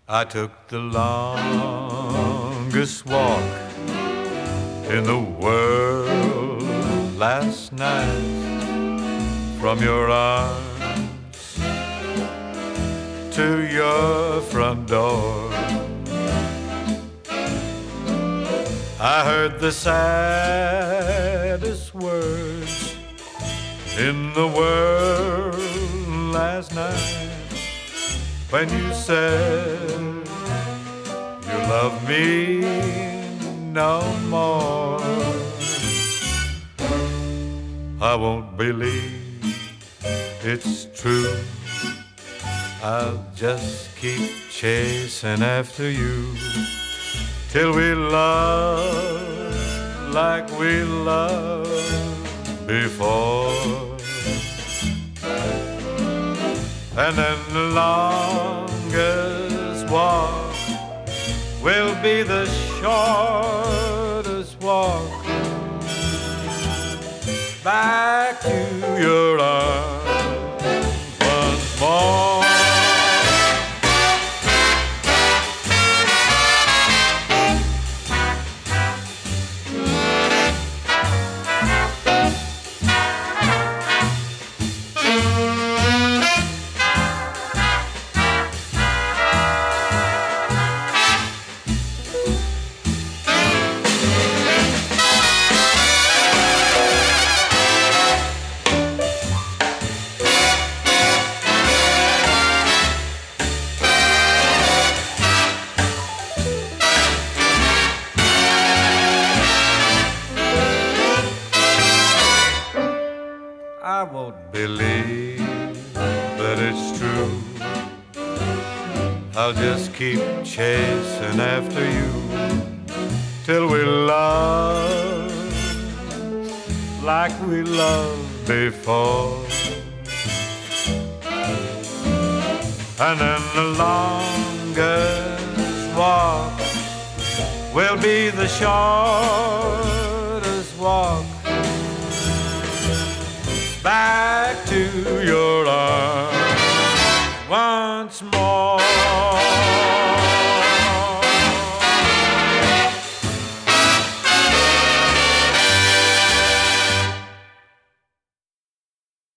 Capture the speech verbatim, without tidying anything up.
I took the longest walk in the world last night, from your arms to your front door. I heard the saddest words in the world last night, when you said you love me no more. I won't believe it's true. I'll just keep chasing after you till we love like we loved before. And then the longest walk will be the shortest walk back to your arms once more. I won't believe that it's true. I'll just keep chasing after you till we love like we loved before. And then the longest walk will be the shortest walk back to your arms once more.